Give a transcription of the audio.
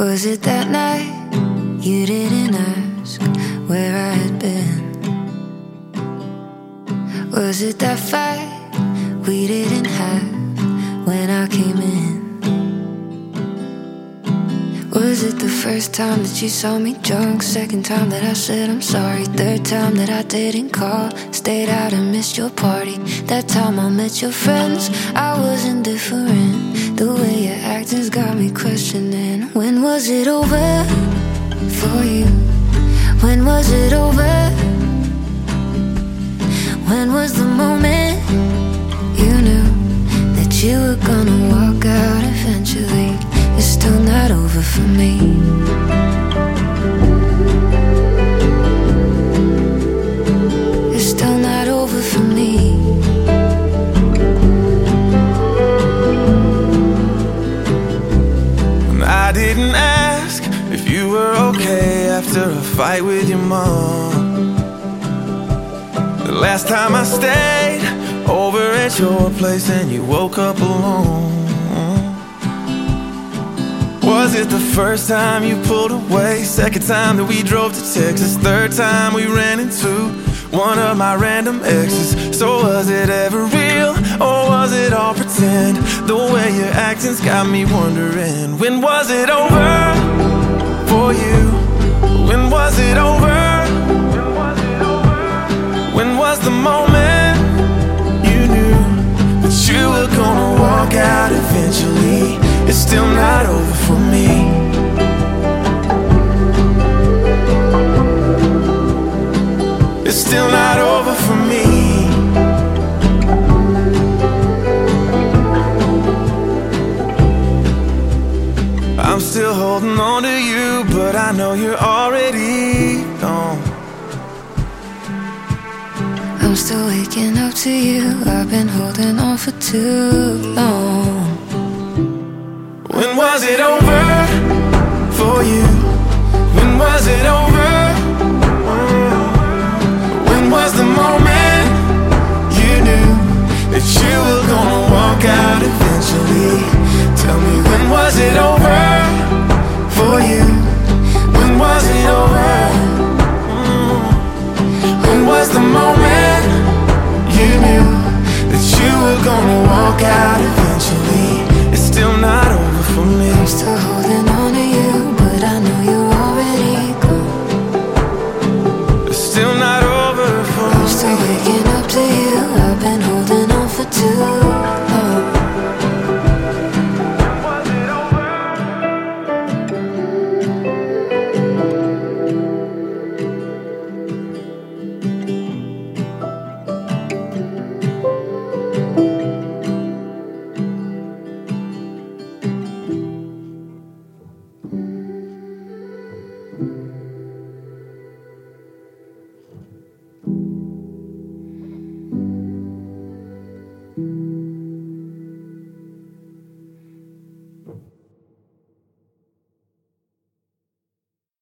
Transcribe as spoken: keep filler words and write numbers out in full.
Was it that night you didn't ask where I had been? Was it that fight we didn't have when I came in? Was it the first time that you saw me drunk? Second time that I said I'm sorry? Third time that I didn't call, stayed out and missed your party? That time I met your friends, I was indifferent. The way your acting's got me questioning. When was it over for you? When was it over? When was the moment you knew that you were gonna walk out eventually? It's still not over for me. It's still not over for me. I didn't ask if you were okay after a fight with your mom. The last time I stayed over at your place and you woke up alone. Was it the first time you pulled away? Second time that we drove to Texas? Third time we ran into one of my random exes? So was it ever real, or was it all pretend? The way your acting's got me wondering. When was it over for you? When was it over? When was the moment you knew that you were gonna walk out eventually? It's still not over for me. It's still not over for me. I'm still holding on to you, but I know you're already gone. I'm still waking up to you. I've been holding on for too long. When was it over for you? When was it over? When was the moment you knew that you were gonna walk out eventually? Tell me, when was it over for you? When was it over? When was the moment you knew that you were gonna walk out eventually?